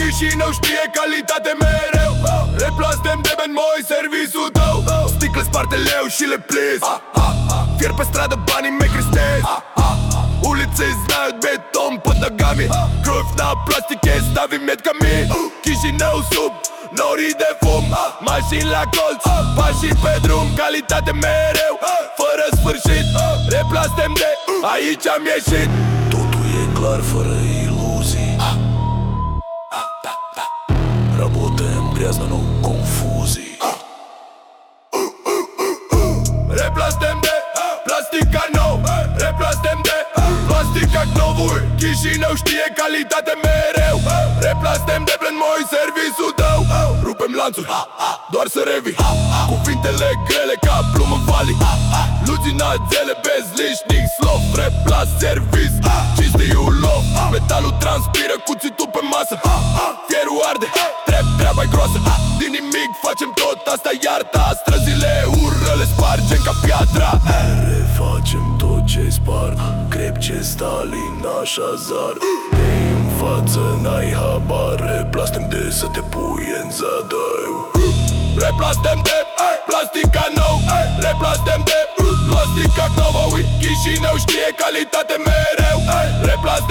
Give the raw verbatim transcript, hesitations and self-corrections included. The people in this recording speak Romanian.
Chișinău știe calitate mereu. Replastem de Ben Moi, serviciul tău. Sticle sparte leu și le plis. Fier pe stradă, banii mei cristezi. Ulice znают beton под ногами. Кровь на пластике, ставим метками. Chișinău sub norii de fum. Mașini la colț, pașii pe drum. Calitate mereu, fără sfârșit. Replastem de aici am ieșit. Totul e clar, fără iluzii. Работаем грязно, но confuzii. Replastem de plastica nou. Replastem de plastica novul. Chișinău știe calitate mereu. Replastem de Ben Moi, serviciul tău. Rupem lanțuri, doar să revii. Cuvintele grele ca plumb în valii. Luținațele, bezlișnic, slof. Replas, servis, cinstiul lof. Metalul transpiră, cuțitul pe masă. Fierul arde, trep, treaba-i groasă. Din nimic facem tot, asta iarta. Străzile ură, le spargem ca piatra. Refacem tot ce-i sparg. Greb ce Stalin, așa zar. De în față n-ai habar. Replastem de să te pui în zadar. Replastem de plastica nou. Replastem de plastica nouă. Chișinău știe calitate mereu. Replastem